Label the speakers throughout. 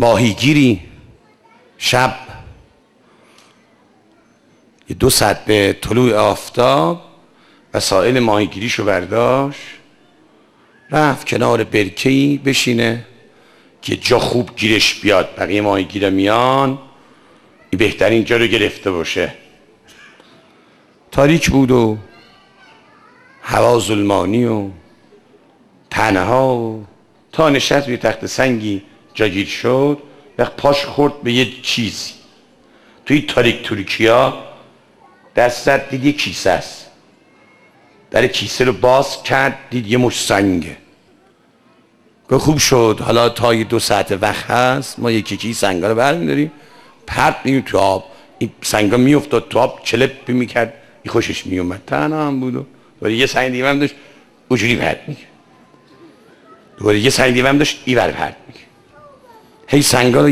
Speaker 1: ماهیگیری شب 2 ساعت به طلوع آفتاب وسایل ماهیگیریشو برداشت، رفت کنار برکه‌ای بشینه که جا خوب گیرش بیاد، بقیه ماهیگیرا میان، این بهترین جا رو گرفته باشه. تاریک بود و هوا ظلمانی و تنها و تا نشست روی تخت سنگی جاگیر شد، وقت پاش خورد به یه چیزی توی تاریک ترکیا، دستت دید یه کیسه است، در کیسه رو باز کرد دید یه مش سنگه. گفت خوب شد، حالا تا 2 ساعت وقت هست، ما یکی سنگا رو برمی‌داریم پرت می‌کنیم تو آب. این سنگا میافتاد تو آب، چلپ می‌کرد، این خوشش میومد. تنها هم بود و دوباره یه سنگ دیگه هم داشت اونجوری پرت می‌کرد، دوباره یه سنگ دیگه هم داشت اینور پرت می‌کرد. هی سنگا رو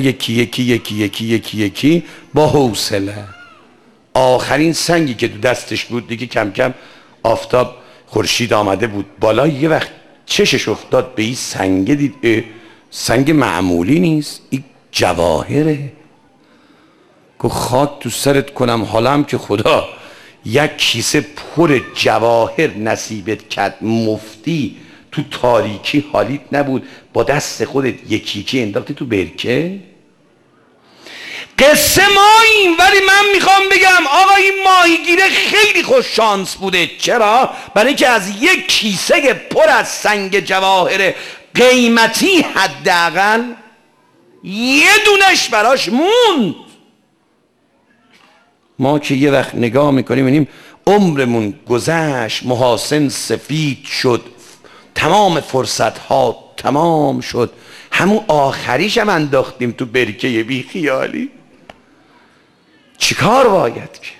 Speaker 1: یکی با حوصله. آخرین سنگی که تو دستش بود دیگه کم کم آفتاب خورشید آمده بود بالا، یه وقت چشش افتاد به این سنگ، دید سنگ معمولی نیست، این جواهره. گفت خاک تو سرت کنم، حالا هم که خدا یک کیسه پر جواهر نصیبت کرد مفتی، تو تاریکی حالیت نبود، با دست خودت یکی انداختی تو برکه. قصه ماییم، ولی من میخوام بگم آقا این ماهیگیره خیلی خوش شانس بوده. چرا؟ برای اینکه از یک کیسه پر از سنگ جواهر قیمتی حداقل یه دونش براش موند. ما که یه وقت نگاه میکنیم میبینیم عمرمون گذشت، محاسن سفید شد، تمام فرصت ها تمام شد، همون آخریش هم انداختیم تو برکه بی خیالی. چیکار باید کرد؟